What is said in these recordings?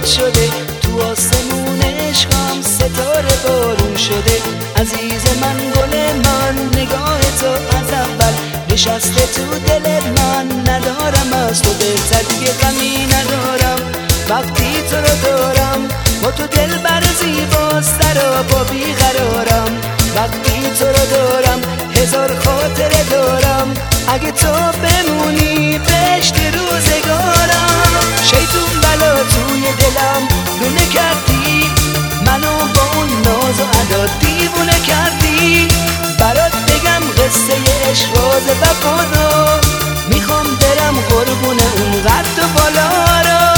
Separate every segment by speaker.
Speaker 1: باد شده، تو آسمون عشقم ستاره بارون شده. عزیز من گل من نگاه تو از اول نشسته تو دل من، ندارم از تو بهتر دیگه غمی ندارم وقتی تو رو دارم. با تو دل بر زیباست با بیقرارم وقتی تو رو دارم. هزار خاطره دارم اگه تو بمونی بهشت روزگارم. شیطون بلا توی دلم لونه کردی، منو با اون ناز و ادا دیوونه کردی. برات بگم قصه عشق راز وفا رو، میخوام برم قربون اون قد و بالا رو.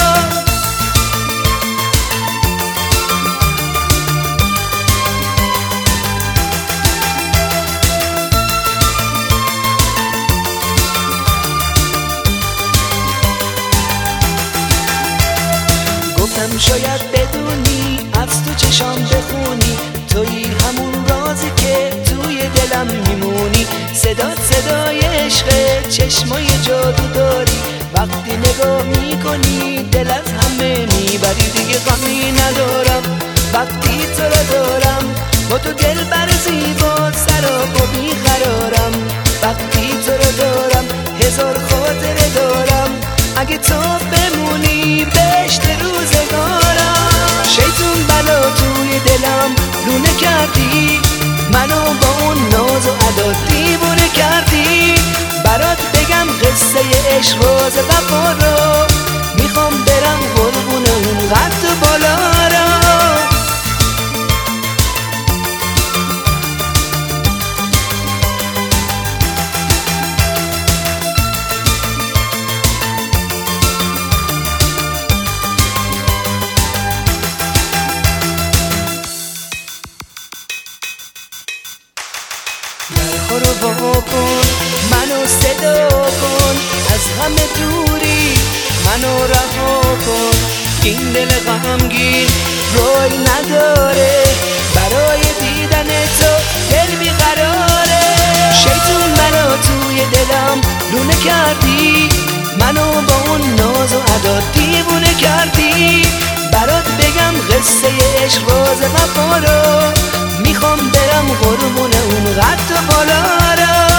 Speaker 1: گفتم شاید بدونی از تو چشام بخونی، تویی همون رازی که توی دلم میمونی. صدات صدای عشقه، چشمای جادو داری، وقتی نگاه میکنی دل از همه میبری. دیگه غمی ندارم وقتی تو رو دارم، با تو دل بر زیبا سراب و بیقرارم وقتی تو رو دارم. هزار خاطره دارم اگه تو بمونی بهشت روزگارم. شیطون بلا توی دلم لونه کردی، منو با اون ناز و ادا دیوونه کردی. برات بگم قصه عشق راز وفا رو، میخوام برم قربون اون قد و بالا رو. درخورو وا کن، منو صدا کن، از همه دوری منو رها کن. این دل غمگین روی نداره، برای دیدن تو دل بیقراره. شیطون منو توی دلم لونه کردی، منو با اون ناز و ادا دیوونه کردی. برات بگم قصه عشق راز وفا رو، میخوام برم قربون اون قد و بالا رو.